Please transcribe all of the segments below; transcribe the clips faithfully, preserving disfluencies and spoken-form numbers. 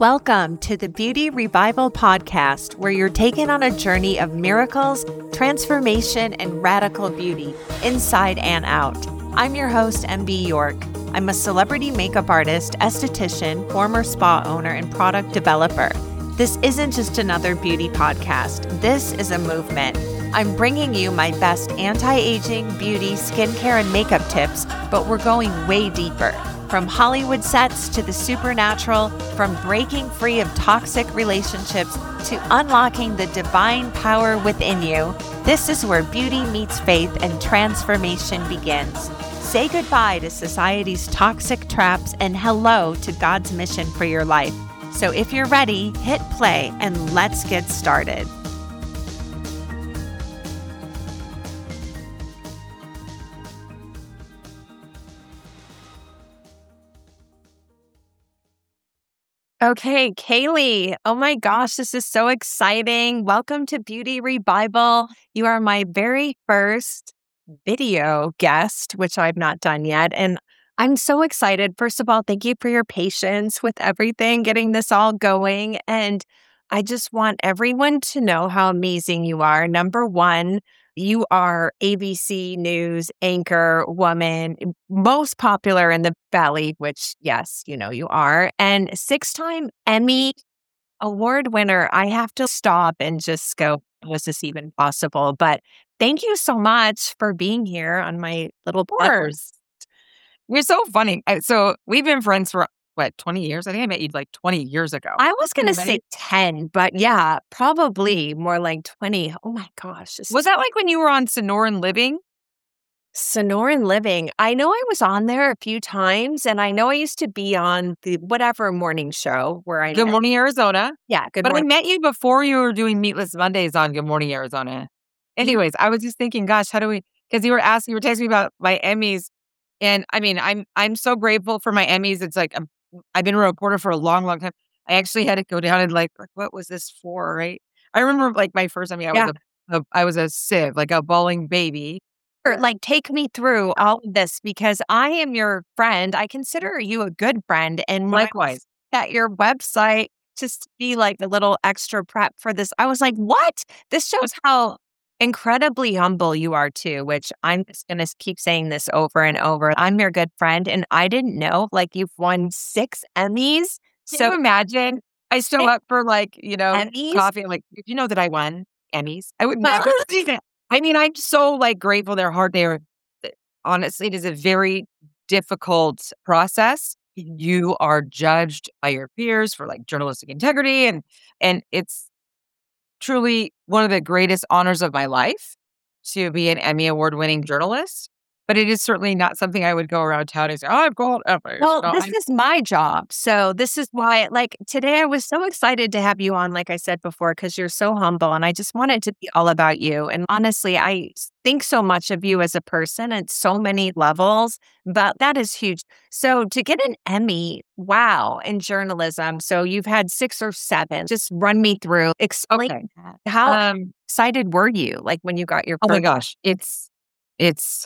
Welcome to the Beauty Revival Podcast, where you're taken on a journey of miracles, transformation, and radical beauty, inside and out. I'm your host, M B York. I'm a celebrity makeup artist, esthetician, former spa owner, and product developer. This isn't just another beauty podcast. This is a movement. I'm bringing you my best anti-aging, beauty, skincare, and makeup tips, but we're going way deeper. From Hollywood sets to the supernatural, from breaking free of toxic relationships to unlocking the divine power within you, this is where beauty meets faith and transformation begins. Say goodbye to society's toxic traps and hello to God's mission for your life. So if you're ready, hit play and let's get started. Okay, Kaylee. Oh my gosh, this is so exciting. Welcome to Beauty Revival. You are my very first video guest, which I've not done yet. And I'm so excited. First of all, thank you for your patience with everything, getting this all going. And I just want everyone to know how amazing you are. Number one, you are A B C News anchor woman, most popular in the Valley, which, yes, you know you are, and six-time Emmy award winner. I have to stop and just go, was this even possible? But thank you so much for being here on my little course. You're so funny. I- So we've been friends for, what, twenty years? I think I met you like twenty years ago. I was going to say ten, but yeah, probably more like twenty. Oh my gosh. this Was that like when you were on Sonoran Living? Sonoran Living. I know I was on there a few times, and I know I used to be on the whatever morning show where I Good met- Morning Arizona. Yeah, Good But I Morning. met you before you were doing Meatless Mondays on Good Morning Arizona. Anyways, I was just thinking, gosh, how do we, because you were asking, you were texting me about my Emmys. And I mean, I'm I'm so grateful for my Emmys. It's like, I'm, I've been a reporter for a long, long time. I actually had to go down and like, what was this for, right? I remember like my first Emmy, I Yeah. was a, a I was a sieve, like a bawling baby. Or, Like, take me through all of this because I am your friend. I consider you a good friend. And when I Likewise. was at your website, just to be like a little extra prep for this, I was like, what? This shows how incredibly humble you are too, which I'm just going to keep saying this over and over. I'm your good friend. And I didn't know, like, you've won six Emmys. Can So you imagine? I still up for like, you know, Emmys? coffee. I'm like, did you know that I won Emmys? I would never see that. I mean, I'm so like grateful they're hard. They're honestly, it is a very difficult process. You are judged by your peers for like journalistic integrity, and and it's truly one of the greatest honors of my life to be an Emmy award winning journalist. But it is certainly not something I would go around town and say, oh, I've got Emmys. Well, No, this I'm- is my job. So this is why, like, today I was so excited to have you on, like I said before, because you're so humble. And I just wanted to be all about you. And honestly, I think so much of you as a person at so many levels, but that is huge. So to get an Emmy, wow, in journalism. So you've had six or seven. Just run me through. Explain Okay. that. How um, excited were you, like, when you got your oh my first- gosh, it's it's.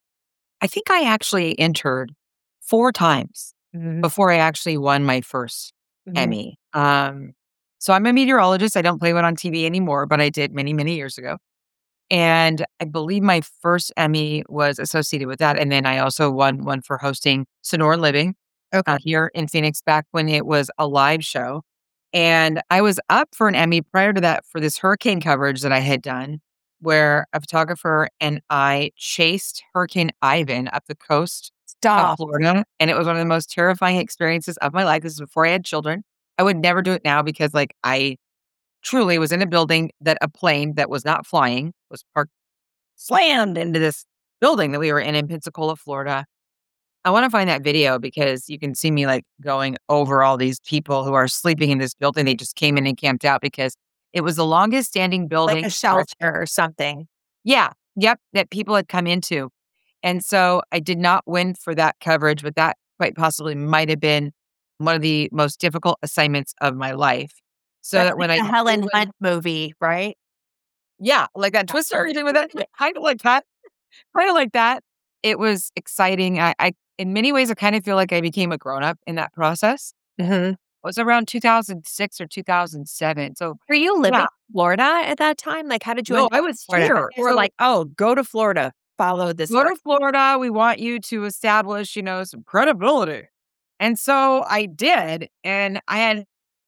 I think I actually entered four times Mhm. before I actually won my first Mhm. Emmy. Um, so I'm a meteorologist. I don't play one on T V anymore, but I did many, many years ago. And I believe my first Emmy was associated with that. And then I also won one for hosting Sonoran Living Okay. uh, here in Phoenix back when it was a live show. And I was up for an Emmy prior to that for this hurricane coverage that I had done, where a photographer and I chased Hurricane Ivan up the coast of Stop. Florida. And it was one of the most terrifying experiences of my life. This is before I had children. I would never do it now because, like, I truly was in a building that a plane that was not flying was parked, slammed into this building that we were in in Pensacola, Florida. I want to find that video because you can see me like going over all these people who are sleeping in this building. They just came in and camped out because it was the longest standing building. Like a shelter or something. Yeah. Yep. That people had come into. And so I did not win for that coverage, but that quite possibly might have been one of the most difficult assignments of my life. So That's that when like I the Helen Hunt movie, right? yeah, like that twister, you with that, kind of like that, kind of like that. It was exciting. I, I, in many ways, I kind of feel like I became a grown up in that process. Mm-hmm. was around two thousand six or two thousand seven. So Were you living yeah. in Florida at that time? Like, how did you No, end I up in was Florida? here. You were So like, oh, go to Florida, follow this. go person. to Florida. We want you to establish, you know, some credibility. And so I did. And I had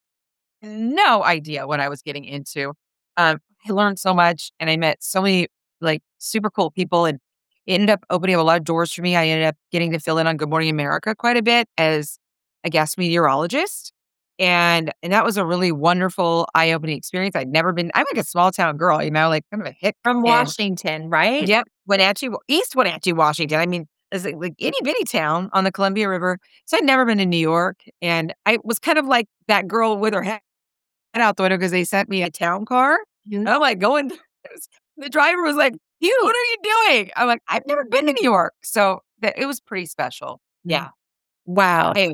no idea what I was getting into. Um, I learned so much and I met so many like super cool people, and it ended up opening up a lot of doors for me. I ended up getting to fill in on Good Morning America quite a bit as a guest meteorologist. And and that was a really wonderful, eye-opening experience. I'd never been, I'm like a small town girl, you know, like kind of a hick. From And Washington, right? yep, Wenatchee, East Wenatchee, Washington. I mean, it's like, like itty bitty town on the Columbia River. So I'd never been to New York. And I was kind of like that girl with her head out the window because they sent me a town car. Mhm. And I'm like going, the driver was like, "You, what are you doing?" I'm like, "I've never been to New York." So that it was pretty special. Yeah. Wow. Hey,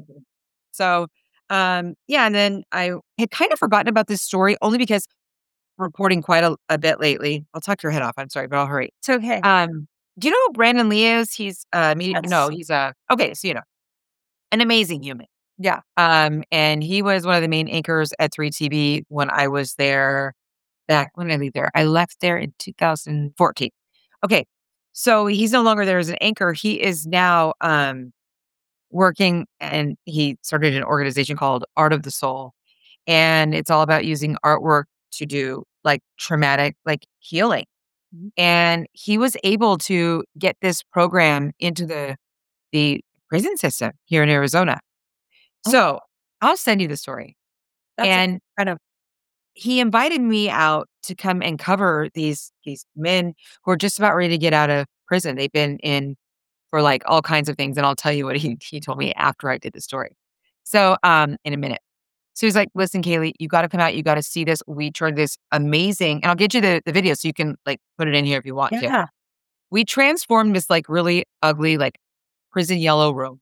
so, um, yeah. And then I had kind of forgotten about this story only because I'm reporting quite a, a bit lately. I'll talk your head off. I'm sorry, but I'll hurry. It's okay. Um, do you know who Brandon Lee is? He's uh, me, Yes. no, he's a okay. So you know, an amazing human. Yeah. Um, and he was one of the main anchors at three T V when I was there back when did I leave there? I left there in two thousand fourteen. Okay. So he's no longer there as an anchor. He is now um working, and he started an organization called Art of the Soul. And it's all about using artwork to do like traumatic like healing. Mhm. And he was able to get this program into the the prison system here in Arizona. Oh. So I'll send you the story. That's and kind of he invited me out to come and cover these these men who are just about ready to get out of prison. They've been in for like all kinds of things, and I'll tell you what he he told me after I did the story. So, um, in a minute. So he's like, "Listen, Kaylee, you got to come out. You got to see this. We turned this amazing, and I'll get you the the video so you can like put it in here if you want to. yeah. We transformed this like really ugly like prison yellow room.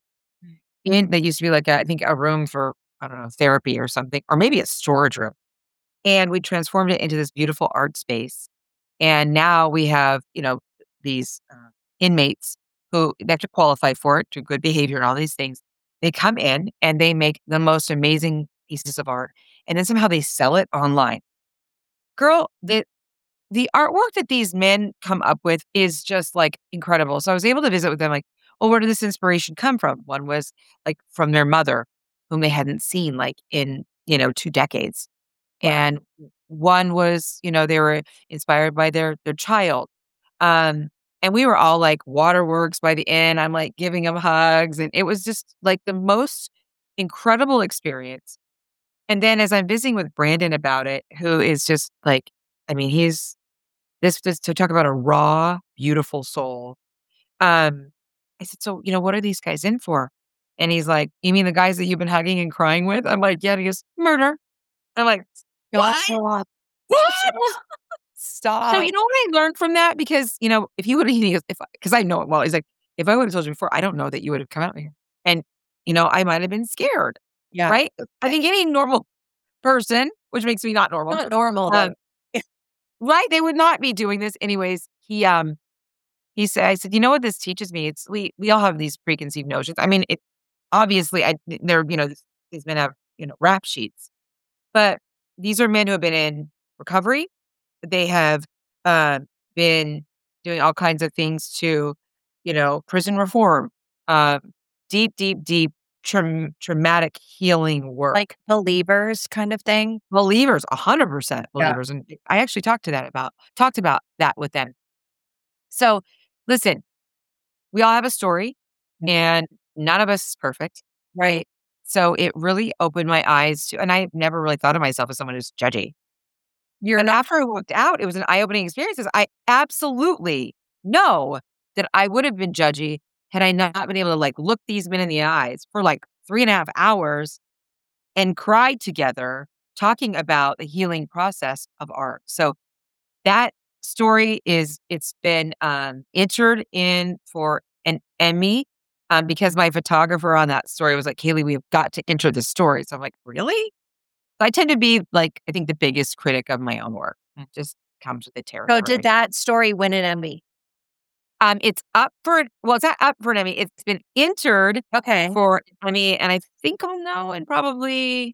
In that used to be like a, I think a room for I don't know therapy or something, or maybe a storage room." And we transformed it into this beautiful art space. And now we have, you know, these uh, inmates who they have to qualify for it through good behavior and all these things. They come in and they make the most amazing pieces of art. And then somehow they sell it online. Girl, the the artwork that these men come up with is just like incredible. So I was able to visit with them like, well, where did this inspiration come from? One was like from their mother, whom they hadn't seen like in, you know, two decades. And one was, you know, they were inspired by their their child. Um, and we were all like waterworks by the end. I'm like giving them hugs. And it was just like the most incredible experience. And then as I'm visiting with Brandon about it, who is just like, I mean, he's this just to talk about a raw, beautiful soul. Um, I said, so, you know, what are these guys in for? And he's like, you mean the guys that you've been hugging and crying with? I'm like, yeah. And he goes, murder. I'm like, what? Stop. What? Stop. So you know what I learned from that? Because, you know, if you would have, if because I know it well, he's like, if I would have told you before, I don't know that you would have come out here. And, you know, I might have been scared. Yeah. Right? I think any normal person, which makes me not normal. Not normal. Um, right? They would not be doing this anyways. He um he said, I said, you know what this teaches me? It's we we all have these preconceived notions. I mean, it obviously I they're, you know, these men have, you know, rap sheets. But these are men who have been in recovery. They have uh, been doing all kinds of things to, you know, prison reform, uh, deep, deep, deep tra- traumatic healing work. Like believers kind of thing. Believers, a hundred percent Yeah. believers, and I actually talked to that about talked about that with them. So, listen, we all have a story, and none of us is perfect. Right. So it really opened my eyes to, and I never really thought of myself as someone who's judgy. You're And not. after I walked out, it was an eye-opening experience. 'Cause I absolutely know that I would have been judgy had I not been able to like look these men in the eyes for like three and a half hours and cry together, talking about the healing process of art. So that story is it's been um, entered in for an Emmy. Um, because my photographer on that story was like, Kaylee, we've got to enter the story. So I'm like, really? I tend to be like, I think the biggest critic of my own work. It just comes with the territory. So did that story win an Emmy? Um, it's up for, well, it's not up for an Emmy. It's been entered Okay. for an Emmy, and I think I'll know in probably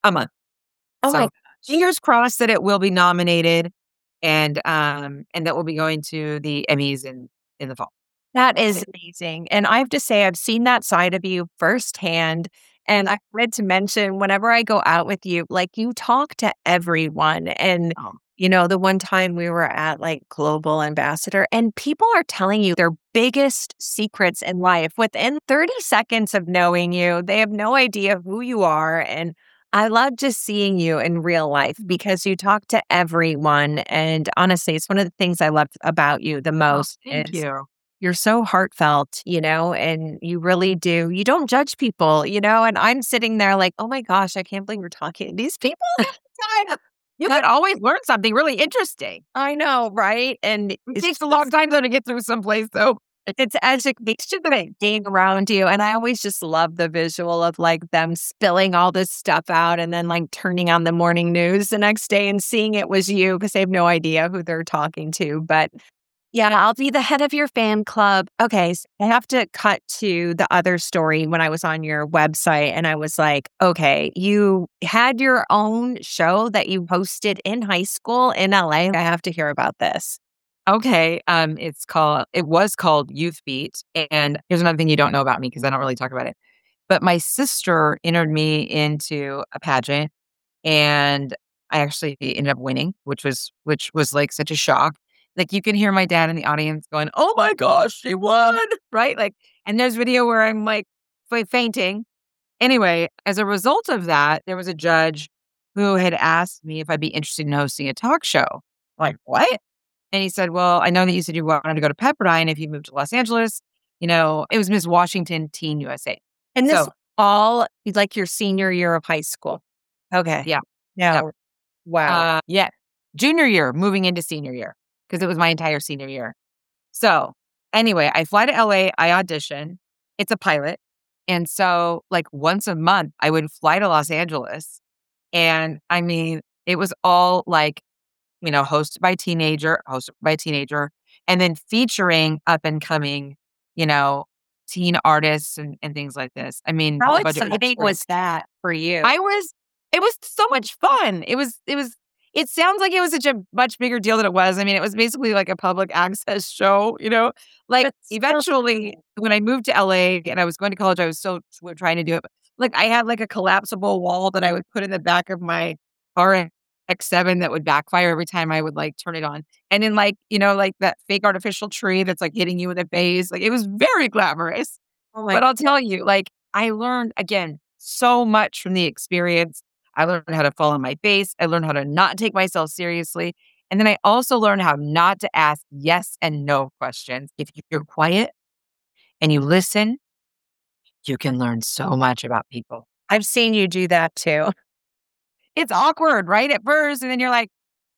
A month. Oh my So gosh. fingers crossed that it will be nominated and um and that will be going to the Emmys in in the fall. That is amazing. And I have to say, I've seen that side of you firsthand. And I wanted to mention whenever I go out with you, like you talk to everyone. And, Oh, you know, the one time we were at like Global Ambassador, and people are telling you their biggest secrets in life within thirty seconds of knowing you. They have no idea who you are. And I love just seeing you in real life because you talk to everyone. And honestly, it's one of the things I love about you the oh, most thank is you. you're so heartfelt, you know, and you really do. You don't judge people, you know, and I'm sitting there like, oh my gosh, I can't believe we're talking to these people all the time. You That could always learn something really interesting. I know, right? And It it's takes a long time though to get through someplace though. it's education being around you. And I always just love the visual of like them spilling all this stuff out and then like turning on the morning news the next day and seeing it was you because they have no idea who they're talking to. But yeah, I'll be the head of your fan club. Okay, so I have to cut to the other story when I was on your website and I was like, okay, you had your own show that you hosted in high school in L A. I have to hear about this. Okay. Um, it's called it was called Youth Beat. And here's another thing you don't know about me because I don't really talk about it. But my sister entered me into a pageant and I actually ended up winning, which was which was like such a shock. Like you can hear my dad in the audience going, "Oh my gosh, she won!" Right? Like, and there's video where I'm like fa- fainting. Anyway, as a result of that, there was a judge who had asked me if I'd be interested in hosting a talk show. Like, what? And he said, "Well, I know that you said you wanted to go to Pepperdine if you moved to Los Angeles. You know, it was Miss Washington Teen U S A." And this So, all like your senior year of high school. Okay. yeah, Yeah. yeah, Wow. uh, yeah, junior year, moving into senior year because it was my entire senior year. So, anyway, I fly to L A. I audition. It's a pilot, and so like once a month, I would fly to Los Angeles, and I mean, it was all like you know, hosted by teenager, hosted by teenager, and then featuring up and coming, you know, teen artists and, and things like this. I mean, How the budget was exciting great. was that for you? I was, it was so much fun. It was, it was, it sounds like it was such a much bigger deal than it was. I mean, it was basically like a public access show, you know, like But still- eventually when I moved to L A and I was going to college, I was still tw- trying to do it. Like I had like a collapsible wall that I would put in the back of my car X seven that would backfire every time I would like turn it on. And then like, you know, like that fake artificial tree that's like hitting you in the face. Like it was very glamorous. Oh my But I'll tell you, like I learned again so much from the experience. I learned how to fall on my face. I learned how to not take myself seriously. And then I also learned how not to ask yes and no questions. If you're quiet and you listen, you can learn so much about people. I've seen you do that too. It's awkward, right? At first. And then you're like,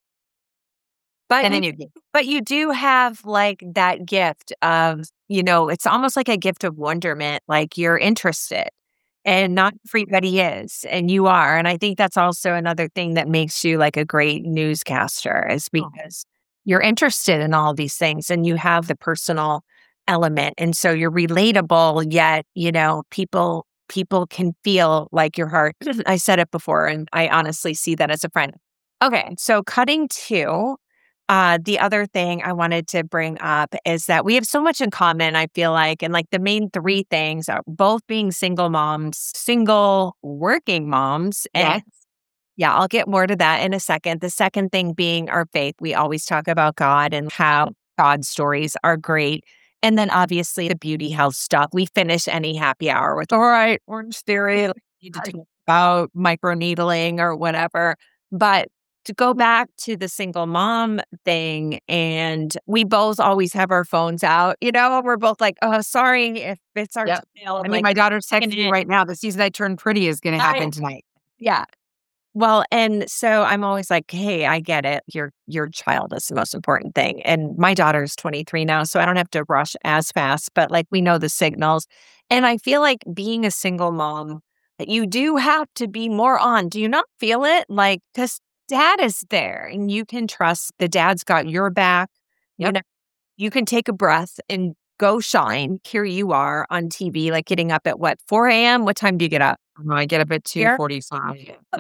But and then you but you do have like that gift of, you know, it's almost like a gift of wonderment. Like you're interested and not everybody is, and you are. And I think that's also another thing that makes you like a great newscaster is Oh. because you're interested in all these things and you have the personal element. And so you're relatable, yet, you know, people people can feel like your heart. I said it before, and I honestly see that as a friend. Okay, so cutting to uh, the other thing I wanted to bring up is that we have so much in common, I feel like. And like the main three things are both being single moms, single working moms. And Yes. yeah, I'll get more to that in a second. The second thing being our faith. We always talk about God and how God's stories are great. And then obviously the beauty health stuff. We finish any happy hour with, all right, Orange Theory, need to talk about microneedling or whatever. But to go back to the single mom thing, and we both always have our phones out, you know, and we're both like, oh, sorry if it's our Yep. email. I mean, like, my daughter's texting me it. right now. The season I turned pretty is going to I- happen tonight. Yeah. Well, and so I'm always like, hey, I get it. Your your child is the most important thing. And my daughter's twenty-three now, so I don't have to rush as fast, but like we know the signals. And I feel like being a single mom, you do have to be more on. Do you not feel it? Like, because dad is there and you can trust the dad's got your back. You Yep. know, you can take a breath and go shine. Here you are on T V, like getting up at what, four a.m.? What time do you get up? I get up at Here? two forty-five.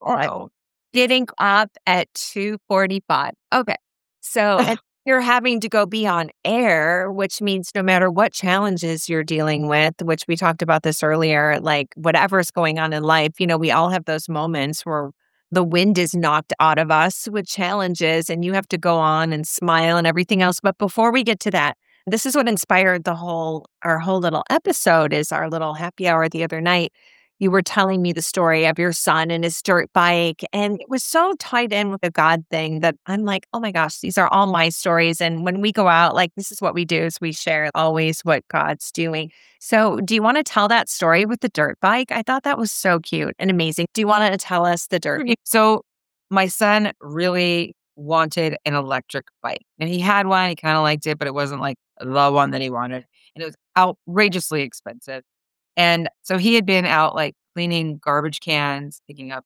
All right. Getting up at two forty-five. Okay. So and you're having to go be on air, which means no matter what challenges you're dealing with, which we talked about this earlier, like whatever's going on in life, you know, we all have those moments where the wind is knocked out of us with challenges and you have to go on and smile and everything else. But before we get to that, this is what inspired the whole, our whole little episode is our little happy hour the other night. You were telling me the story of your son and his dirt bike. And it was so tied in with the God thing that I'm like, oh my gosh, these are all my stories. And when we go out, like, this is what we do is we share always what God's doing. So do you want to tell that story with the dirt bike? I thought that was so cute and amazing. Do you want to tell us the dirt? So my son really wanted an electric bike. And he had one. He kind of liked it, but it wasn't like the one that he wanted. And it was outrageously expensive. And so he had been out like cleaning garbage cans, picking up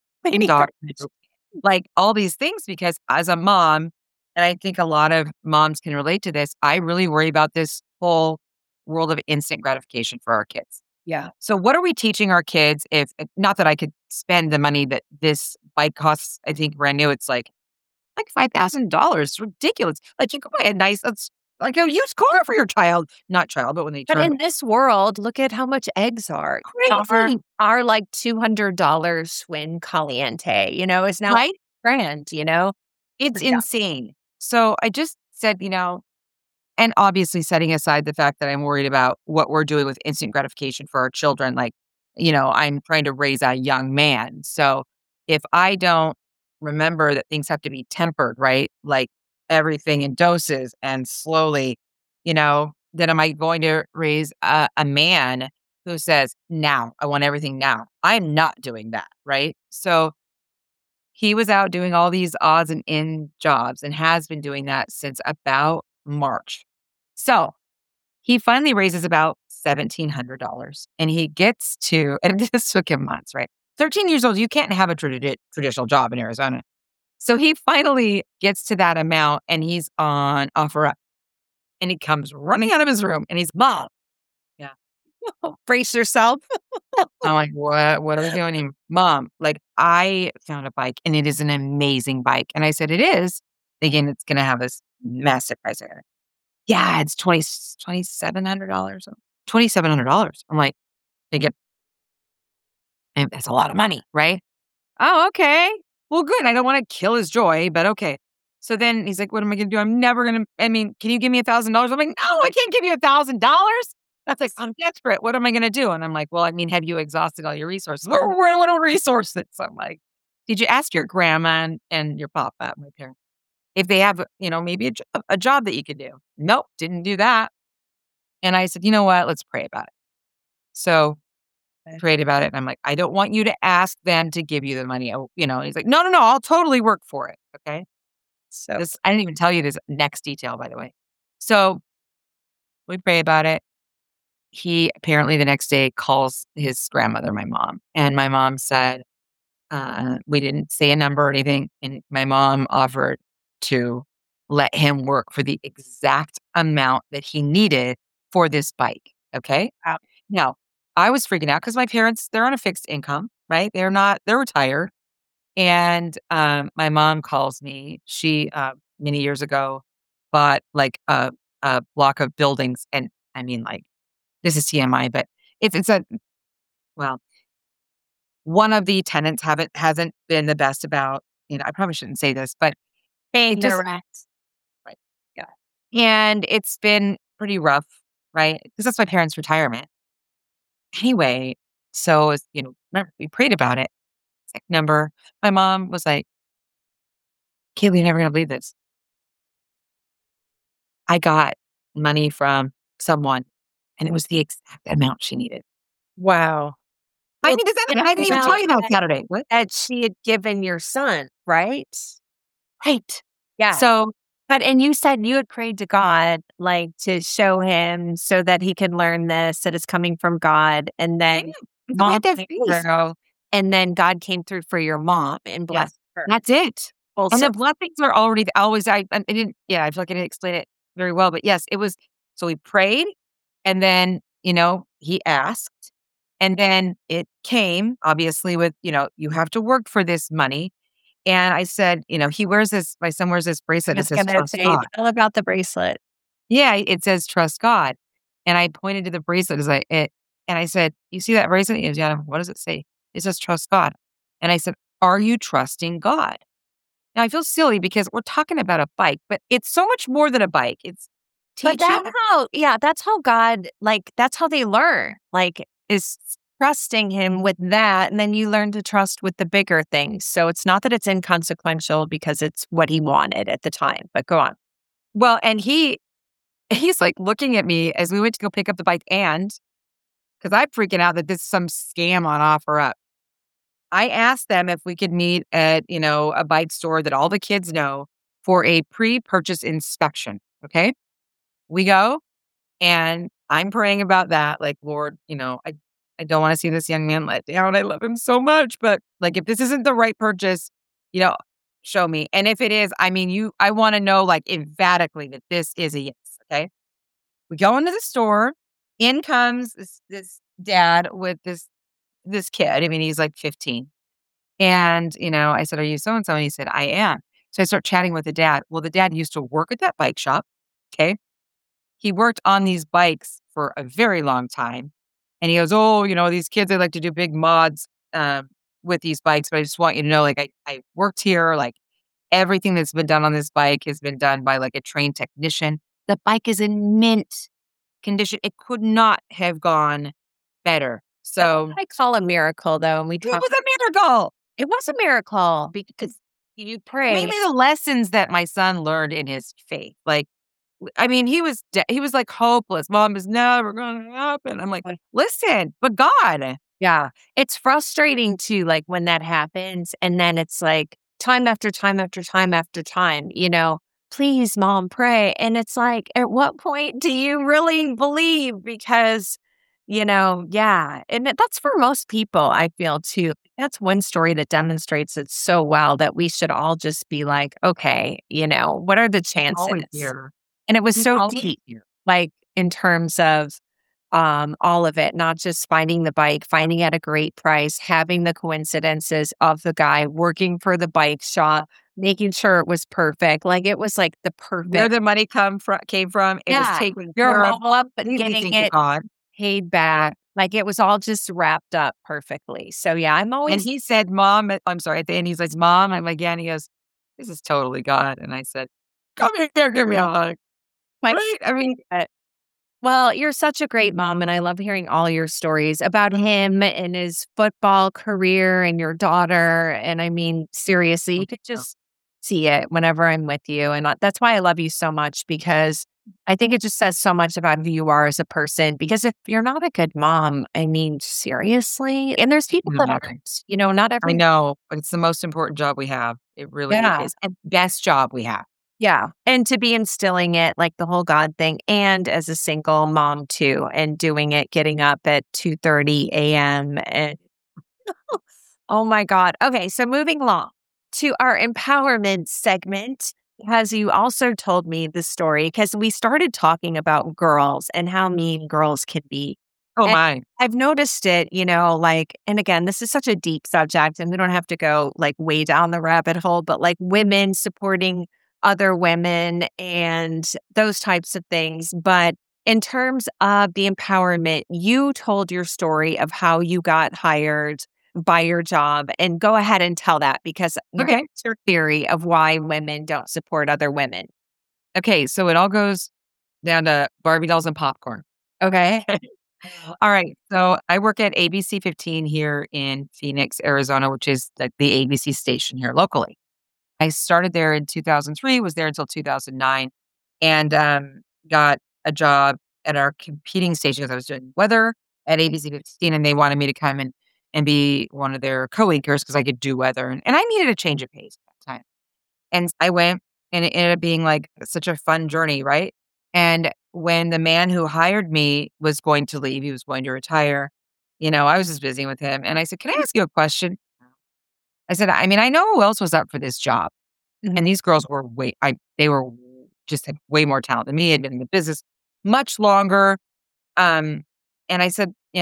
dog, like all these things, because as a mom, and I think a lot of moms can relate to this, I really worry about this whole world of instant gratification for our kids. Yeah. So what are we teaching our kids if, not that I could spend the money that this bike costs, I think brand new, it's like, like five thousand dollars. It's ridiculous. Like you could buy a nice, it's like a used car for your child, not child, but when they turn. But in this world, look at how much eggs are. Crazy. Are, are like two hundred dollars Schwinn Caliente, you know, is now right? grand, you know? It's Yeah. insane. So I just said, you know, and obviously setting aside the fact that I'm worried about what we're doing with instant gratification for our children, like, you know, I'm trying to raise a young man. So if I don't remember that things have to be tempered, right? Like everything in doses and slowly, you know, then am I going to raise a, a man who says, now, I want everything now? I'm not doing that, right? So he was out doing all these odds and end jobs and has been doing that since about March. So he finally raises about seventeen hundred dollars and he gets to, and this took him months, right? thirteen years old, you can't have a tradi- traditional job in Arizona. So he finally gets to that amount and he's on OfferUp. And he comes running out of his room and he's, Mom. Yeah. Brace yourself. I'm like, what, what are we doing here? Mom, like I found a bike and it is an amazing bike. And I said, it is. Thinking it's going to have this massive price tag. Yeah, it's twenty twenty seven hundred dollars. twenty seven hundred dollars. I'm like, they get, and that's a lot of money, right? Oh, okay. Well, good. I don't want to kill his joy, but okay. So then he's like, what am I going to do? I'm never going to, I mean, can you give me a thousand dollars? I'm like, no, I can't give you a thousand dollars. That's like, I'm desperate. What am I going to do? And I'm like, well, I mean, have you exhausted all your resources? Where, where, what are resources? So I'm like, did you ask your grandma and, and your papa, my parents, if they have, you know, maybe a, jo- a job that you could do? Nope, didn't do that. And I said, you know what? Let's pray about it. So I prayed about it. And I'm like, I don't want you to ask them to give you the money. Oh, you know, he's like, no, no, no, I'll totally work for it. Okay. So this, I didn't even tell you this next detail, by the way. So we pray about it. He apparently the next day calls his grandmother, my mom. And my mom said, uh, we didn't say a number or anything. And my mom offered to let him work for the exact amount that he needed for this bike. Okay. Wow. Now, I was freaking out because my parents, they're on a fixed income, right? They're not, they're retired. And um, my mom calls me. She, uh, many years ago, bought like a, a block of buildings. And I mean, like, this is T M I, but it's, it's a, well, one of the tenants haven't, hasn't been the best about, you know, I probably shouldn't say this, but hey, just, right. Yeah. And it's been pretty rough, right? Because that's my parents' retirement. Anyway, so, you know, remember, we prayed about it. Like number, my mom was like, Kaylee, you're never going to believe this. I got money from someone and it was the exact amount she needed. Wow. I mean, does that, I didn't even tell you about Saturday. What? That she had given your son, right? Right. Yeah. So, but, and you said you had prayed to God, like to show him so that he could learn this, that it's coming from God. And then, mom came through, and then God came through for your mom and blessed yes. her. That's it. Well, and so, the blessings are already always, I, I didn't, yeah, I feel like I didn't explain it very well, but yes, it was, so we prayed and then, you know, he asked And then it came, obviously, with, you know, you have to work for this money. And I said, you know, he wears this, my son wears this I bracelet. It was says, gonna trust say, God. tell about the bracelet. Yeah, it says, trust God. And I pointed to the bracelet as I, it, and I said, you see that bracelet? He goes, yeah, what does it say? It says, trust God. And I said, are you trusting God? Now I feel silly because we're talking about a bike, but it's so much more than a bike. It's But teaching. that's how, yeah, that's how God, like, that's how they learn, like, is trusting him with that. And then you learn to trust with the bigger things. So it's not that it's inconsequential because it's what he wanted at the time, but go on. Well, and he, he's like looking at me as we went to go pick up the bike. And because I'm freaking out that this is some scam on OfferUp. I asked them if we could meet at, you know, a bike store that all the kids know for a pre-purchase inspection. Okay. We go and I'm praying about that. Like, Lord, you know, I, I don't want to see this young man let down. I love him so much. But like, if this isn't the right purchase, you know, show me. And if it is, I mean, you, I want to know like emphatically that this is a yes. Okay. We go into the store. In comes this, this dad with this, this kid. I mean, he's like fifteen. And, you know, I said, are you so-and-so? And he said, I am. So I start chatting with the dad. Well, the dad used to work at that bike shop. Okay. He worked on these bikes for a very long time. And he goes, oh, you know, these kids, they like to do big mods um, with these bikes. But I just want you to know, like, I, I worked here. Like, everything that's been done on this bike has been done by like a trained technician. The bike is in mint condition. It could not have gone better. So I call a miracle, though. And we it talk, was a miracle. it was a miracle because you pray. Mainly the lessons that my son learned in his faith. Like, I mean, he was de- he was like hopeless. Mom is never going to happen. I'm like, listen, but God. Yeah. It's frustrating too, like when that happens. And then it's like time after time after time after time, you know, please, mom, pray. And it's like, at what point do you really believe? Because, you know, yeah. And that- that's for most people, I feel too. That's one story that demonstrates it so well that we should all just be like, okay, you know, what are the Always chances? here. And it was He's so always deep, here. like in terms of um, all of it, not just finding the bike, finding at a great price, having the coincidences of the guy working for the bike shop, making sure it was perfect. Like it was like the perfect. Where the money come from came from, it was Yeah, taken your care of. level up, but Completely getting thank it God. paid back. Like it was all just wrapped up perfectly. So yeah, I'm And always he said, Mom, I'm sorry, at the end, he's like, Mom, I'm like, yeah. And he goes, this is totally God. And I said, come here, give me a hug. like, Right? I mean, uh, well, you're such a great mom, and I love hearing all your stories about him and his football career and your daughter. And I mean, seriously, you could just see it whenever I'm with you. And I- that's why I love you so much, because I think it just says so much about who you are as a person. Because if you're not a good mom, I mean, seriously, and there's people that No. aren't, you know, not I every, know, but it's the most important job we have. It really Yeah. is. And best job we have. yeah. And to be instilling it, like the whole God thing, and as a single mom too, and doing it, getting up at two thirty a.m. and oh my God. Okay, so moving along to our empowerment segment, because you also told me the story, because we started talking about girls and how mean girls can be. Oh, And my. I've noticed it, you know, like, and again, this is such a deep subject, and we don't have to go like way down the rabbit hole, but like women supporting other women and those types of things. But in terms of the empowerment, you told your story of how you got hired by your job, and go ahead and tell that, because Okay. what's your theory of why women don't support other women? Okay. So it all goes down to Barbie dolls and popcorn. Okay. All right. So I work at A B C fifteen here in Phoenix, Arizona, which is like the A B C station here locally. I started there in two thousand three, was there until two thousand nine, and um, got a job at our competing station because I was doing weather at A B C fifteen, and they wanted me to come and, and be one of their co-anchors because I could do weather. And, and I needed a change of pace at that time. And I went, and it ended up being like such a fun journey, right? And when the man who hired me was going to leave, he was going to retire, you know, I was just visiting with him. And I said, can I ask you a question? I said, I mean, I know who else was up for this job. And these girls were way, I, they were just had way more talent than me, had been in the business much longer. Um, and I said, you know,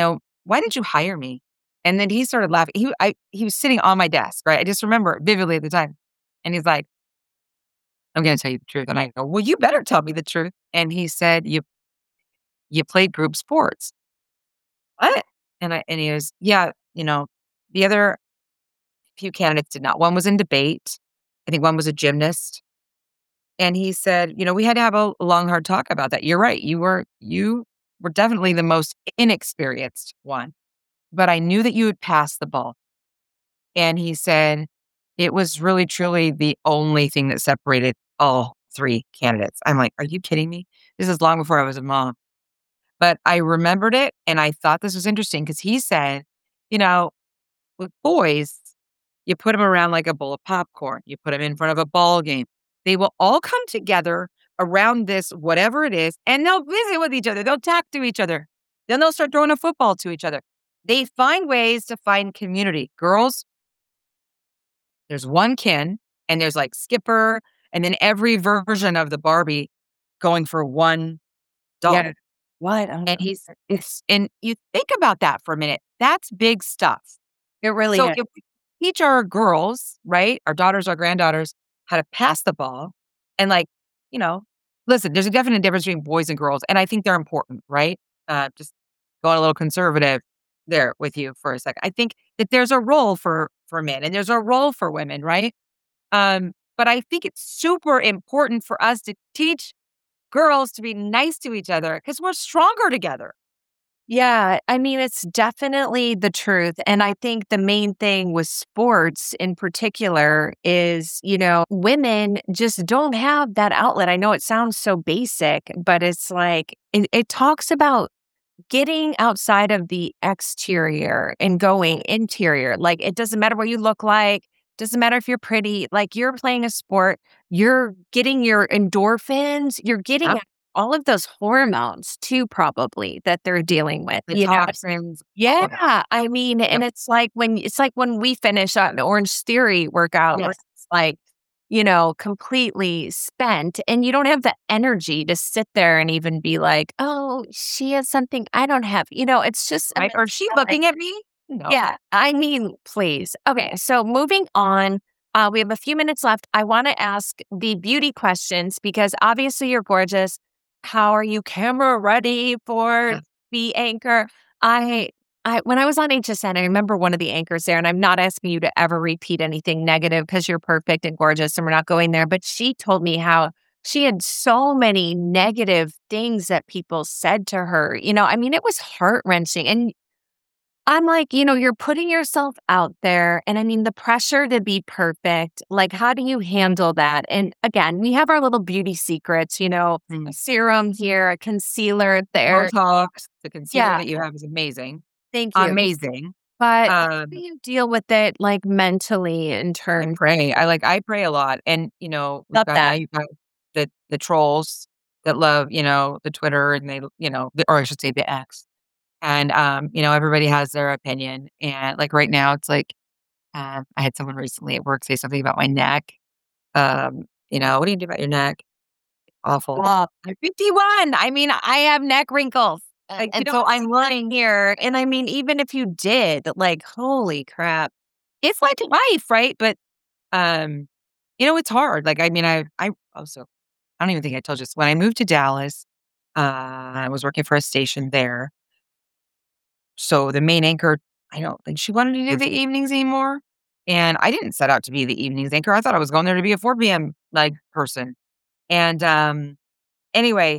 why did you hire me? And then he started laughing. He, I, he was sitting on my desk, right? I just remember it vividly at the time. And he's like, I'm going to tell you the truth. And I go, well, you better tell me the truth. And he said, you, you played group sports. What? And I, and he was, yeah, you know, the other few candidates did not. One was in debate. I think one was a gymnast. And he said, you know, we had to have a long, hard talk about that. You're right. You were, you were definitely the most inexperienced one, but I knew that you would pass the ball. And he said, it was really, truly the only thing that separated all three candidates. I'm like, are you kidding me? This is long before I was a mom. But I remembered it. And I thought this was interesting because he said, you know, with boys, you put them around like a bowl of popcorn. You put them in front of a ball game. They will all come together around this, whatever it is, and they'll visit with each other. They'll talk to each other. Then they'll start throwing a football to each other. They find ways to find community. Girls, there's one Ken, and there's like Skipper, and then every version of the Barbie going for one doll. Yeah. What? And he's, it's, and you think about that for a minute. That's big stuff. It really so is. if we teach our girls, right, our daughters, our granddaughters, how to pass the ball, and like, you know, listen, there's a definite difference between boys and girls, and I think they're important, right? Uh, just going a little conservative there with you for a second. I think that there's a role for for men and there's a role for women, right? Um, but I think it's super important for us to teach girls to be nice to each other because we're stronger together. Yeah, I mean, it's definitely the truth. And I think the main thing with sports in particular is, you know, women just don't have that outlet. I know it sounds so basic, but it's like, it, it talks about getting outside of the exterior and going interior. Like, it doesn't matter what you look like. Doesn't matter if you're pretty. Like, you're playing a sport, you're getting your endorphins, you're getting Yep. all of those hormones too, probably, that they're dealing with. The you know? toxins. Yeah. I mean, and it's like when it's like when we finish up the Orange Theory workout, Yes. it's like, you know, completely spent, and you don't have the energy to sit there and even be like, oh, she has something I don't have. You know, it's just, Right? Or is she looking at me? No. yeah, I mean, please. Okay, so moving on, uh, we have a few minutes left. I want to ask the beauty questions because obviously you're gorgeous. How are you camera ready for Yeah. the anchor? I, I, when I was on H S N, I remember one of the anchors there, and I'm not asking you to ever repeat anything negative because you're perfect and gorgeous, and we're not going there. But she told me how she had so many negative things that people said to her. You know, I mean, it was heart wrenching, and I'm like, you know, you're putting yourself out there. And I mean, the pressure to be perfect, like, how do you handle that? And again, we have our little beauty secrets, you know, Mm. a serum here, a concealer there. Botox, the concealer Yeah. that you have is amazing. Thank you. Amazing. But how Um, do you deal with it, like, mentally in I terms? pray. I like I pray a lot. And you know, we've Love got now that. you've got the the trolls that love, you know, the Twitter and they, you know, the, or I should say the X. And um, you know, everybody has their opinion. And like right now it's like um I had someone recently at work say something about my neck. Um, you know, what do you do about your neck? Awful. Well, I'm fifty-one. I mean, I have neck wrinkles. Like, you and know, so I'm learning here. And I mean, even if you did, like, holy crap. it's like life, right? But um, you know, it's hard. Like, I mean, I I also I don't even think I told you this. When I moved to Dallas, uh, I was working for a station there. So the main anchor, I don't think she wanted to do the evenings anymore. And I didn't set out to be the evenings anchor. I thought I was going there to be a four p.m. like person. And um, anyway,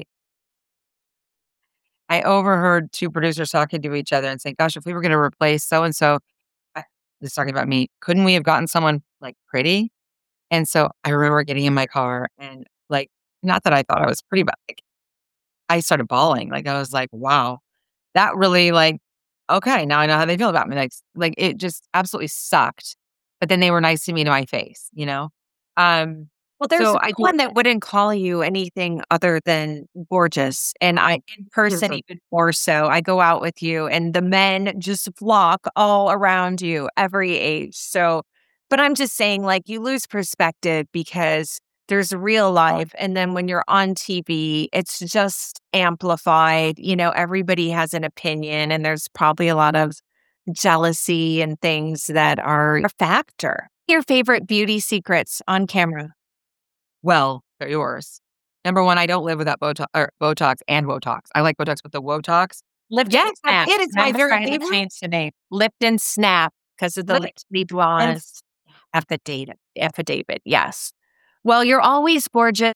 I overheard two producers talking to each other and saying, "Gosh, if we were going to replace so and so," this is talking about me. Couldn't we have gotten someone like pretty? And so I remember getting in my car and like, not that I thought I was pretty, but like, I started bawling. Like I was like, "Wow, that really like." Okay, now I know how they feel about me. Like, like it just absolutely sucked. But then they were nice to me to my face, you know? Um, Well, there's so no I do- one that wouldn't call you anything other than gorgeous. And I, in person, You're so- even more so, I go out with you and the men just flock all around you, every age. So, but I'm just saying, like, you lose perspective because there's real life. And then when you're on T V, it's just amplified. You know, everybody has an opinion, and there's probably a lot of jealousy and things that are a factor. Your favorite beauty secrets on camera? Well, they're yours. Number one, I don't live without Botox, or Botox and Wotox. I like Botox with the Wotox. Lipton Yes, Snap. it is my That's very right, I favorite. changed the name. Lipton Snap because of the Lip- Lipton Blonde affidavit. Affidavit, yes. Well, you're always gorgeous.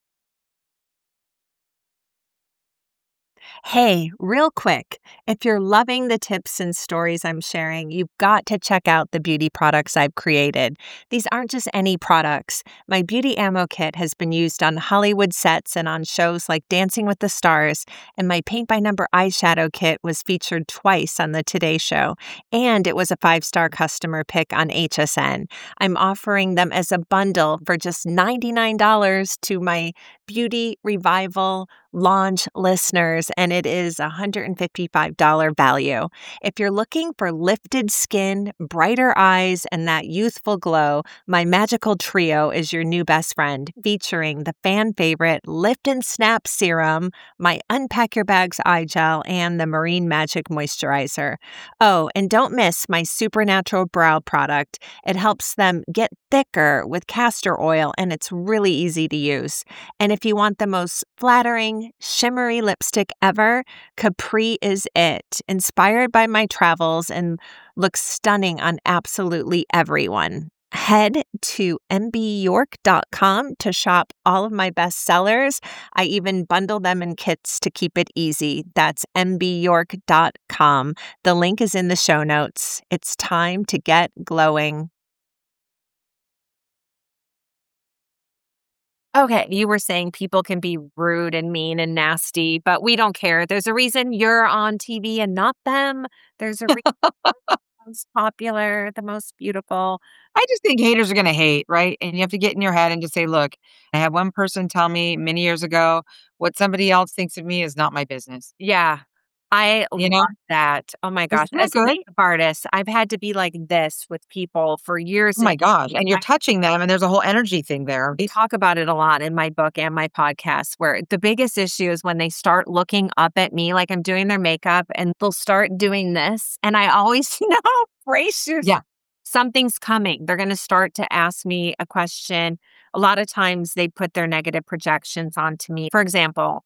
Hey, real quick, if you're loving the tips and stories I'm sharing, you've got to check out the beauty products I've created. These aren't just any products. My beauty ammo kit has been used on Hollywood sets and on shows like Dancing with the Stars, and my paint by number eyeshadow kit was featured twice on the Today Show, and it was a five-star customer pick on H S N. I'm offering them as a bundle for just ninety-nine dollars to my Beauty Revival launch listeners, and it is a one hundred fifty-five dollars value. If you're looking for lifted skin, brighter eyes, and that youthful glow, my magical trio is your new best friend, featuring the fan favorite Lift and Snap Serum, my Unpack Your Bags eye gel, and the Marine Magic Moisturizer. Oh, and don't miss my Supernatural Brow product. It helps them get thicker with castor oil, and it's really easy to use. And if you want the most flattering, shimmery lipstick ever, Capri is it. Inspired by my travels and looks stunning on absolutely everyone. Head to m b york dot com to shop all of my best sellers. I even bundle them in kits to keep it easy. That's m b york dot com. The link is in the show notes. It's time to get glowing. Okay, you were saying people can be rude and mean and nasty, but we don't care. There's a reason you're on T V and not them. There's a reason you're the most popular, the most beautiful. I just think haters are going to hate, right? And you have to get in your head and just say, look, I had one person tell me many years ago, what somebody else thinks of me is not my business. Yeah, I You know? love that. Oh my gosh. Isn't that As a good? makeup artist, I've had to be like this with people for years. Oh my gosh. years. And you're I touching them, and there's a whole energy thing there. talk about it a lot in my book and my podcast, where the biggest issue is when they start looking up at me like I'm doing their makeup, and they'll start doing this. And I always know, brace yourself. Yeah. Something's coming. They're going to start to ask me a question. A lot of times they put their negative projections onto me. For example,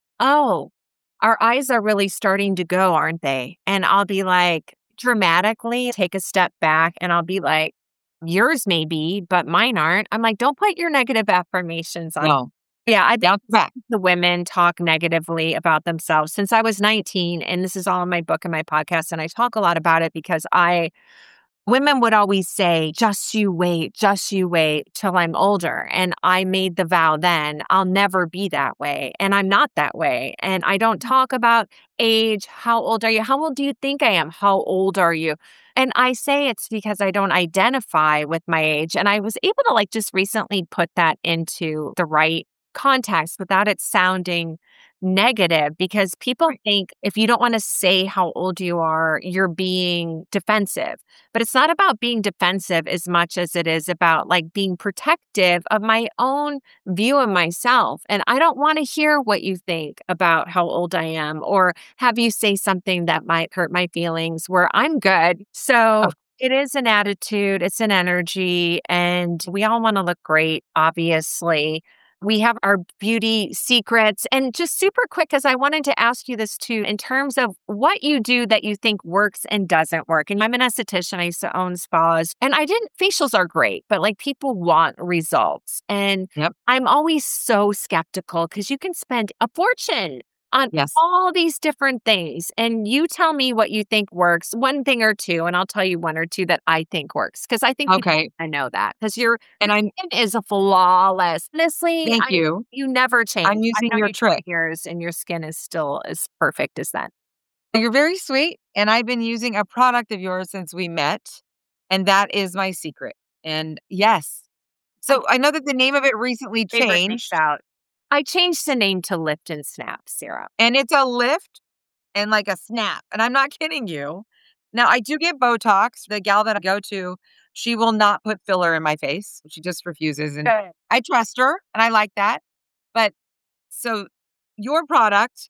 oh, our eyes are really starting to go, aren't they? And I'll be like, dramatically take a step back, and I'll be like, yours may be, but mine aren't. I'm like, don't put your negative affirmations on. No. Yeah, I Down back. the women talk negatively about themselves since I was nineteen, and this is all in my book and my podcast, and I talk a lot about it because I women would always say, just you wait, just you wait till I'm older. And I made the vow then, I'll never be that way. And I'm not that way. And I don't talk about age. How old are you? How old do you think I am? How old are you? And I say it's because I don't identify with my age. And I was able to like just recently put that into the right context without it sounding negative, because people think if you don't want to say how old you are, you're being defensive. But it's not about being defensive as much as it is about like being protective of my own view of myself. And I don't want to hear what you think about how old I am or have you say something that might hurt my feelings where I'm good. So it is an attitude, it's an energy, and we all want to look great, obviously. We have our beauty secrets. And just super quick, because I wanted to ask you this too, in terms of what you do that you think works and doesn't work. And I'm an esthetician. I used to own spas. And I didn't, facials are great, but like people want results. And Yep. I'm always so skeptical because you can spend a fortune on Yes. all these different things. And you tell me what you think works, one thing or two, and I'll tell you one or two that I think works. Because I think you- Okay. I know that. Because your And I'm skin is flawless. Honestly, thank I- you. you never change. I'm using I know your you trick. Years, and your skin is still as perfect as then. You're very sweet. And I've been using a product of yours since we met. And that is my secret. And yes. So I know that the name of it recently Favorite changed. out. I changed the name to Lift and Snap Serum. And it's a lift and like a snap. And I'm not kidding you. Now, I do get Botox. The gal that I go to, She will not put filler in my face. She just refuses. And Good. I trust her and I like that. But so your product,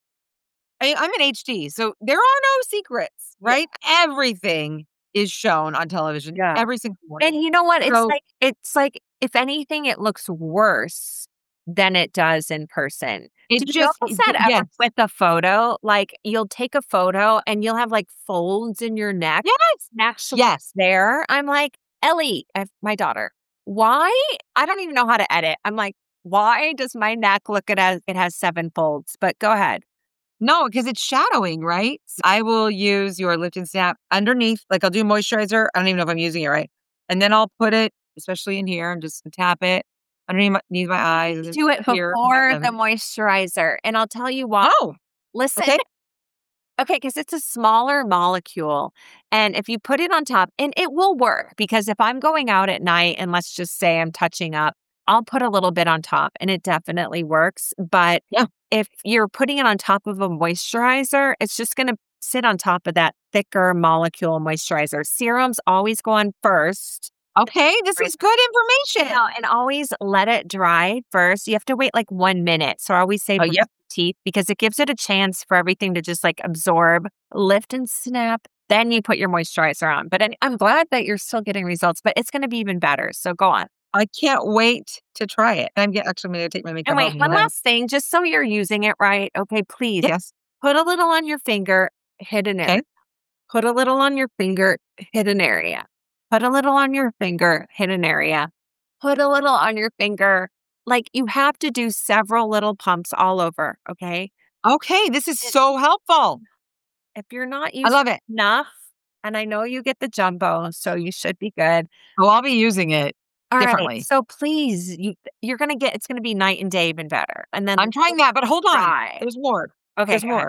I, I'm in H D. So there are no secrets, right? Everything is shown on television Yeah. every single morning. And you know what? It's So- like, it's like, if anything, it looks worse than it does in person. It Do you just- notice that it- ever yes. with a photo? Like, you'll take a photo and you'll have like folds in your neck. Yes. Actually Yes. there. I'm like, Ellie, I have my daughter, why? I don't even know how to edit. I'm like, why does my neck look at as it has seven folds? But go ahead. No, because it's shadowing, right? I will use your Lift and Snap underneath. Like I'll do moisturizer. I don't even know if I'm using it right. And then I'll put it, especially in here, and just tap it underneath my, underneath my eyes. Do it here. before Um, the moisturizer. And I'll tell you why. Oh, Listen. okay. Okay, because it's a smaller molecule. And if you put it on top, and it will work, because if I'm going out at night and let's just say I'm touching up, I'll put a little bit on top and it definitely works. But Yeah. if you're putting it on top of a moisturizer, it's just going to sit on top of that thicker molecule moisturizer. Serums always go on first. Okay, this is good information. You know, and always let it dry first. You have to wait like one minute. So I always say Oh, brush yep. your teeth, because it gives it a chance for everything to just like absorb, lift and snap. Then you put your moisturizer on. But I- I'm glad that you're still getting results, but it's going to be even better. So go on. I can't wait to try it. I'm get, actually going to take my makeup And off. wait, and one then- last thing, just so you're using it right. Okay, please Yes. put a little on your finger, hidden area. Okay. Put a little on your finger, hidden area. Put a little on your finger, hidden area. Put a little on your finger. Like, you have to do several little pumps all over, okay? Okay, this is so helpful. If you're not I using love it. enough, and I know you get the jumbo, so you should be good. Oh, I'll be using it. All right, Differently. so please, you, you're going to get, it's going to be night and day even better. And then I'm trying that, but hold on. Try. There's more. Okay, There's go ahead. more.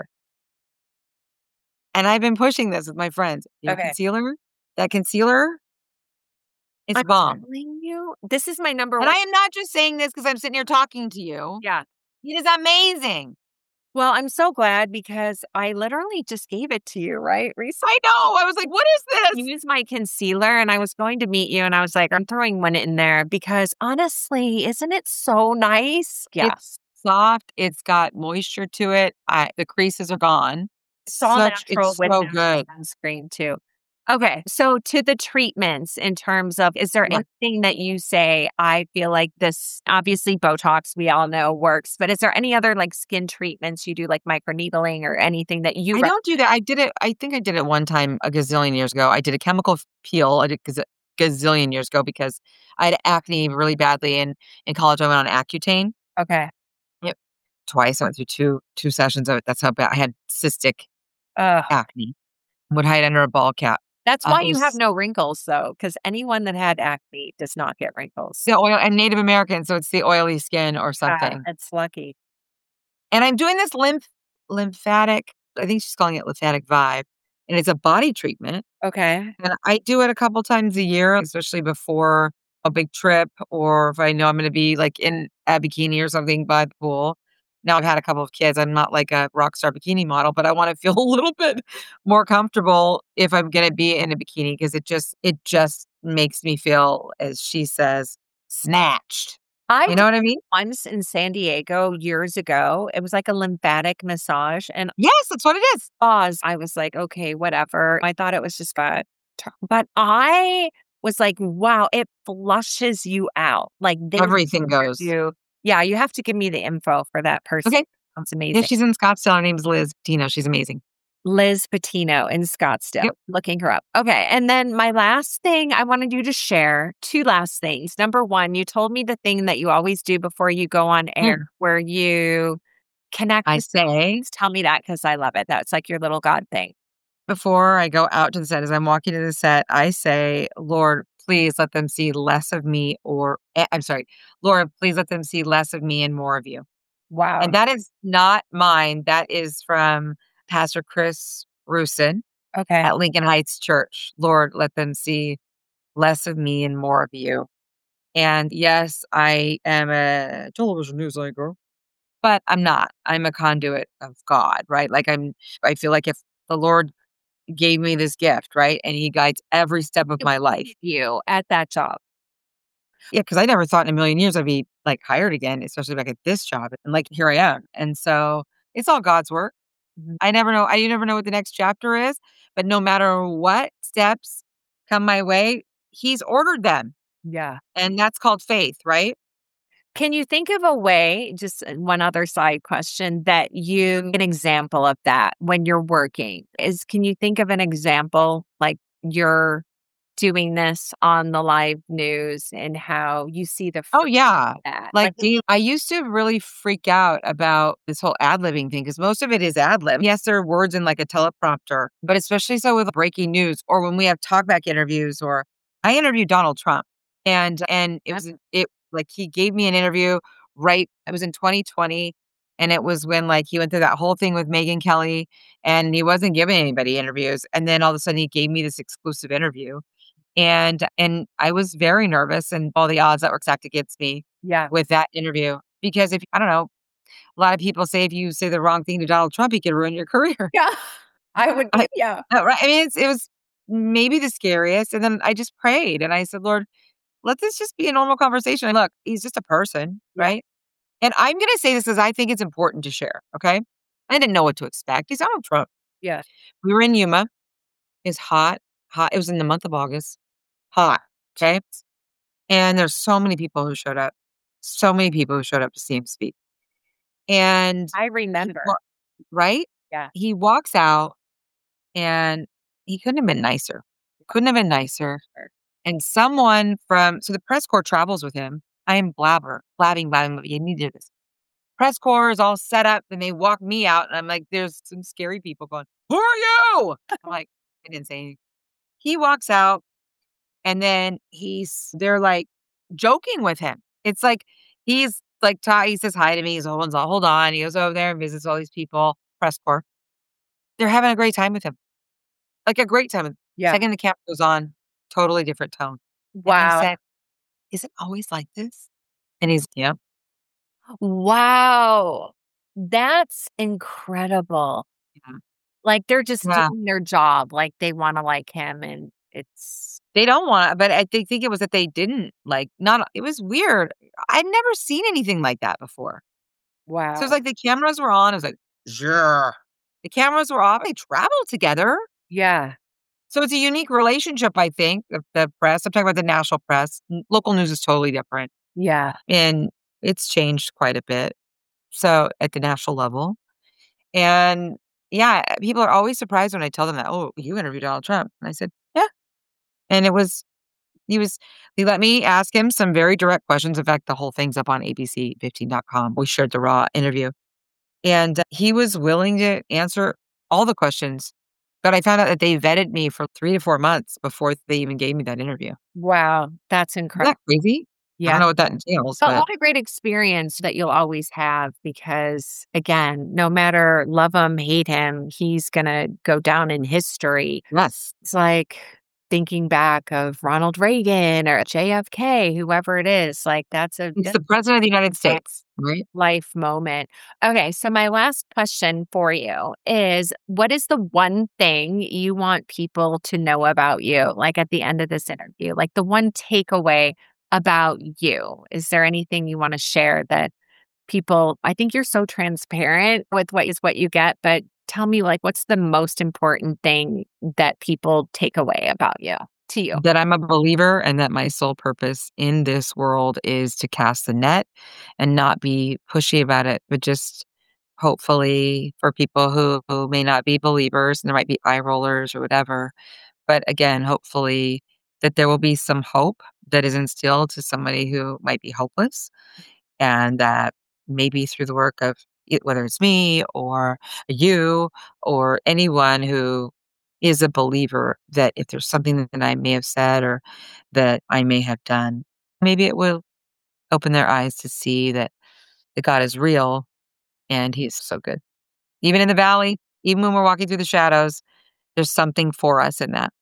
And I've been pushing this with my friends. Your Okay. concealer, that concealer, it's I'm bomb. telling you, this is my number And one. I am not just saying this because I'm sitting here talking to you. yeah. It is amazing. Well, I'm so glad, because I literally just gave it to you, right? Recently. I know. I was like, what is this? Use my concealer, and I was going to meet you, and I was like, I'm throwing one in there because honestly, isn't it so nice? Yeah. It's soft. It's got moisture to it. I, the creases are gone. It's all Such- natural it's with so natural good. sunscreen too. Okay, so to the treatments, in terms of, is there Right. anything that you say, I feel like this, obviously Botox, we all know works, but is there any other like skin treatments you do, like microneedling or anything that you I re- don't do that. I did it. I think I did it one time a gazillion years ago. I did a chemical f- peel a gaz- gazillion years ago because I had acne really badly. And in college, I went on Accutane Okay. twice. I went through two two sessions of it. That's how bad I had cystic Uh, acne. Would hide under a ball cap. that's Uh, why it you was- have no wrinkles though, because anyone that had acne does not get wrinkles. The oil and Native American, so it's the oily skin or Ah, something. it's lucky. And I'm doing this lymph lymphatic. I think she's calling it lymphatic vibe, and it's a body treatment. Okay. And I do it a couple times a year, especially before a big trip, or if I know I'm going to be like in a bikini or something by the pool. Now I've had a couple of kids. I'm not like a rock star bikini model, but I want to feel a little bit more comfortable if I'm going to be in a bikini, because it just it just makes me feel, as she says, snatched. I You know what I mean? once in San Diego years ago. It was like a lymphatic massage, and Yes, that's what it is. pause. I was like, okay, whatever. I thought it was just bad, but I was like, wow, it flushes you out. Like they Everything goes. you. Yeah, you have to give me the info for that person. Okay. Sounds Yeah, amazing. she's in Scottsdale. Her name's Liz Patino. She's amazing. Liz Patino in Scottsdale. Yep. Looking her up. Okay. And then my last thing I wanted you to share, two last things. Number one, you told me the thing that you always do before you go on air, where you connect. I with say things. Tell me that, because I love it. That's like your little God thing. before I go out to the set, as I'm walking to the set, I say, Lord, please let them see less of me, or eh, I'm sorry, Lord, please let them see less of me and more of you. Wow. And that is not mine. That is from Pastor Chris Rusin okay. at Lincoln Heights Church. Lord, let them see less of me and more of you. And yes, I am a television news anchor, but I'm not. I'm a conduit of God, right? Like I'm, I feel like if the Lord gave me this gift, right? And he guides every step of my life. You at that job. Yeah, because I never thought in a million years I'd be like hired again, especially like at this job. And like here I am. And so it's all God's work. Mhm. I never know. I you never know what the next chapter is, but no matter what steps come my way, he's ordered them. Yeah. And that's called faith, right? Can you think of a way, just uh, one other side question, that you, an example of that when you're working is, can you think of an example like you're doing this on the live news and how you see the Oh fruit yeah. of that? Like do I used to really freak out about this whole ad libbing thing because most of it is ad lib. Yes, there are words in like a teleprompter, but especially so with breaking news or when we have talkback interviews or I interviewed Donald Trump and and it was it like he gave me an interview right. It was in twenty twenty. And it was when like he went through that whole thing with Megyn Kelly and he wasn't giving anybody interviews. And then all of a sudden he gave me this exclusive interview. And and I was very nervous and all the odds that were stacked against me Yeah. with that interview. Because if I don't know, a lot of people say if you say the wrong thing to Donald Trump, he could ruin your career. Yeah. I would, I, yeah. uh, right. I mean, it's, it was maybe the scariest. And then I just prayed and I said, Lord, let this just be a normal conversation. And look, he's just a person, right? And I'm going to say this because I think it's important to share. Okay. I didn't know what to expect. He's Donald Trump. Yeah. We were in Yuma. It's hot, hot. It was in the month of August. Hot. Okay. And there's so many people who showed up. So many people who showed up to see him speak. And I he remember. wa- right? Yeah. He walks out and he couldn't have been nicer. Couldn't have been nicer. And someone from so the press corps travels with him. I am blabber, blabbing, blabbing. You need to do this. Press corps is all set up and they walk me out and I'm like, there's some scary people going, who are you? I'm like, I didn't say anything. He walks out and then he's they're like joking with him. It's like he's like ta- he says hi to me. He's hold on, hold on. He goes over there and visits all these people, press corps. They're having a great time with him. Like a great time. Yeah. Second the camera goes on, totally different tone. And I Wow. said, is it always like this? And he's, yeah. Wow. That's incredible. Yeah. Like they're just Yeah. doing their job. Like they want to like him and it's They don't want, but I thi- think it was that they didn't like, not, it was weird. I'd never seen anything like that before. wow. So it's like the cameras were on. It was like, sure. The cameras were off. They traveled together. Yeah. So it's a unique relationship, I think, of the press. I'm talking about the national press. N- Local news is totally different. Yeah. And it's changed quite a bit. So at the national level. And yeah, people are always surprised when I tell them that, oh, you interviewed Donald Trump. And I said, yeah. And it was, he was, he let me ask him some very direct questions. In fact, the whole thing's up on A B C fifteen dot com. We shared the raw interview. And he was willing to answer all the questions. But I found out that they vetted me for three to four months before they even gave me that interview. Wow. That's Isn't incredible. that crazy? I don't Yeah. know what that entails, A but lot of great experience that you'll always have because, again, no matter love him, hate him, he's going to go down in history. yes. It's like thinking back of Ronald Reagan or J F K, whoever it is. Like that's a He's the president of the United States, right? life moment. Okay, so my last question for you is what is the one thing you want people to know about you, like at the end of this interview? Like the one takeaway about you? Is there anything you want to share that people, I think you're so transparent with what is what you get, but tell me like what's the most important thing that people take away about you to you? That I'm a believer and that my sole purpose in this world is to cast the net and not be pushy about it, but just hopefully for people who, who may not be believers and there might be eye rollers or whatever. But again, hopefully that there will be some hope that is instilled to somebody who might be hopeless and that maybe through the work of it, whether it's me or you or anyone who is a believer, that if there's something that I may have said or that I may have done, maybe it will open their eyes to see that, that God is real and He's so good. Even in the valley, even when we're walking through the shadows, there's something for us in that.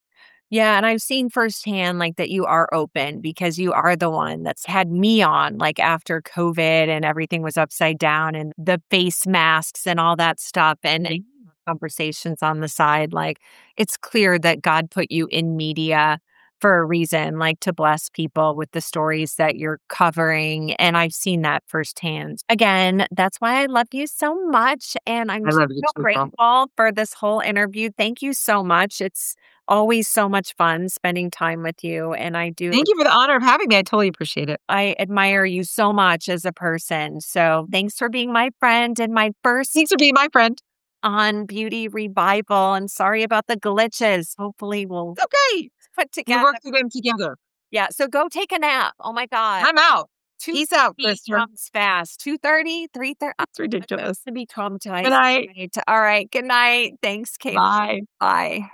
Yeah, and I've seen firsthand like that you are open because you are the one that's had me on like after COVID and everything was upside down and the face masks and all that stuff. And conversations on the side. Like, it's clear that God put you in media for a reason, like to bless people with the stories that you're covering. And I've seen that firsthand. Again, that's why I love you so much. And I'm I so love you too, girl. grateful for this whole interview. Thank you so much. It's always so much fun spending time with you. And I do, Thank you for the honor of having me. I totally appreciate it. I admire you so much as a person. So thanks for being my friend and my first Thanks for being my friend. on Beauty Revival. And sorry about the glitches. Hopefully we'll It's okay. put We together. work through them together. Yeah. So go take a nap. Oh my God. I'm out. Two Peace out, thirty Kristen. comes fast. two thirty, three thirty. It's ridiculous. To be traumatized. Good night. Right. All right. Good night. Thanks, Kate. Bye. Bye.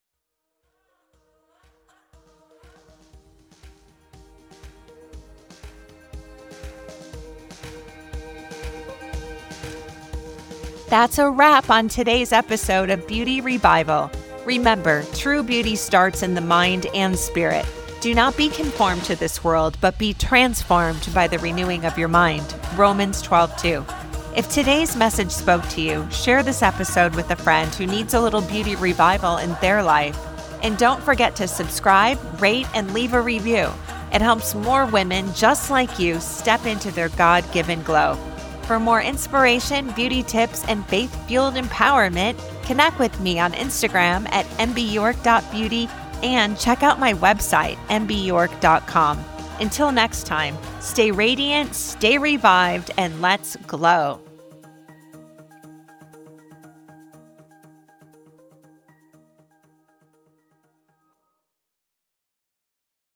That's a wrap on today's episode of Beauty Revival. Remember, true beauty starts in the mind and spirit. Do not be conformed to this world, but be transformed by the renewing of your mind. Romans twelve two. If today's message spoke to you, share this episode with a friend who needs a little beauty revival in their life. And don't forget to subscribe, rate, and leave a review. It helps more women just like you step into their God-given glow. For more inspiration, beauty tips, and faith-fueled empowerment, connect with me on Instagram at m b york dot beauty and check out my website, m b york dot com. Until next time, stay radiant, stay revived, and let's glow.